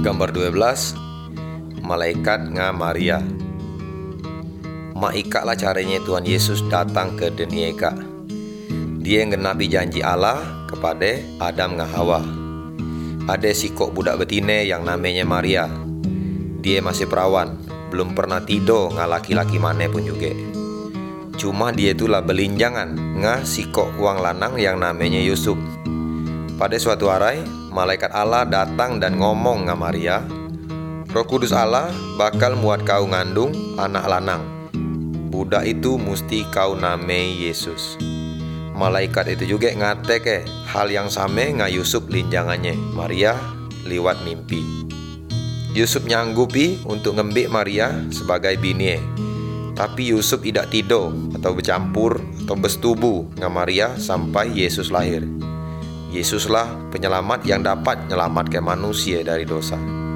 Gambar 12. Malaikat nga Maria. Maika lah caranya Tuhan Yesus datang ke dunia ika. Dia ngenapi janji Allah kepada Adam nga Hawa. Ada sikok budak betine yang namanya Maria. Dia masih perawan, belum pernah tidur nga laki-laki mana pun juga. Cuma dia itulah belinjangan nga sikok uang lanang yang namanya Yusuf. Pada suatu hari, malaikat Allah datang dan ngomong nga Maria, Roh Kudus Allah bakal muat kau ngandung anak lanang. Budak itu mesti kau namai Yesus. Malaikat itu juga ngatek hal yang sama nga Yusuf linjangannya Maria liwat mimpi. Yusuf nyanggupi untuk ngembik Maria sebagai bini. Tapi Yusuf tidak tidur atau bercampur atau bersetubuh nga Maria sampai Yesus lahir. Yesuslah penyelamat yang dapat menyelamatkan manusia dari dosa.